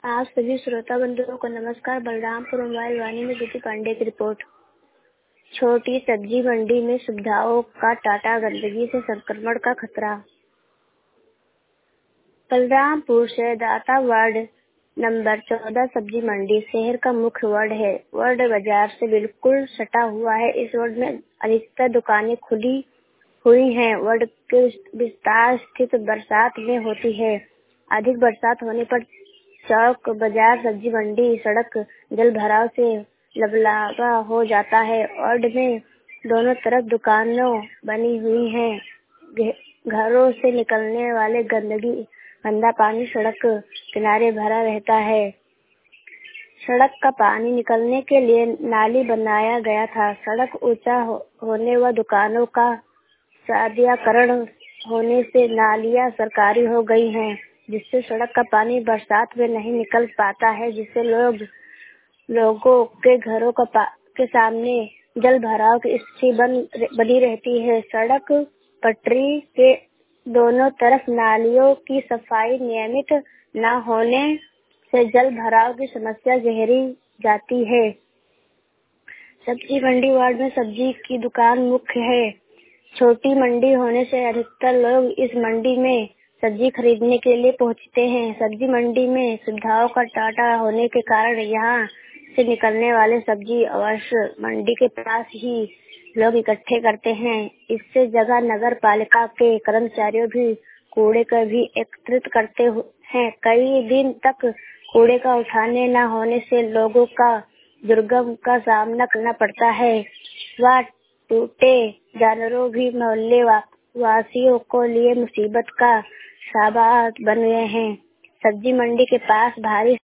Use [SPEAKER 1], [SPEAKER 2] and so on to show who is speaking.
[SPEAKER 1] आप सभी श्रोता बंधुओं को नमस्कार। बलरामपुर मोबाइल वाणी में ज्योति पांडे की रिपोर्ट। छोटी सब्जी मंडी में सुविधाओं का टाटा, गंदगी से संक्रमण का खतरा। बलरामपुर शहदाता वार्ड नंबर 14 सब्जी मंडी शहर का मुख्य वार्ड है। वार्ड बाजार से बिल्कुल सटा हुआ है। इस वार्ड में अधिकतर दुकानें खुली हुई हैं। वार्ड के विस्तार स्थित बरसात में होती है। अधिक बरसात होने पर चौक, बाजार, सब्जी मंडी, सड़क जल भराव से लबलाबा हो जाता है। वार्ड में दोनों तरफ दुकानें बनी हुई हैं। घरों से निकलने वाले गंदा पानी सड़क किनारे भरा रहता है। सड़क का पानी निकलने के लिए नाली बनाया गया था। सड़क ऊंचा होने व दुकानों का सौंदर्यीकरण होने से नालियां सरकारी हो गई हैं, जिससे सड़क का पानी बरसात में नहीं निकल पाता है, जिससे लोगों के घरों के सामने जल भराव की स्थिति बनी रहती है। सड़क पटरी के दोनों तरफ नालियों की सफाई नियमित न होने से जल भराव की समस्या गहरी जाती है। सब्जी मंडी वार्ड में सब्जी की दुकान मुख्य है। छोटी मंडी होने से अधिकतर लोग इस मंडी में सब्जी खरीदने के लिए पहुंचते हैं। सब्जी मंडी में सुविधाओं का टाटा होने के कारण यहाँ से निकलने वाले सब्जी अवश्य मंडी के पास ही लोग इकट्ठे करते हैं। इससे जगह नगर पालिका के कर्मचारियों भी कूड़े का भी एकत्रित करते हैं। कई दिन तक कूड़े का उठाने न होने से लोगों का दुर्गम का सामना करना पड़ता है। वह टूटे जानवरों भी मोहल्ले वासियों को लिए मुसीबत का साबात बन गए हैं। सब्जी मंडी के पास भारी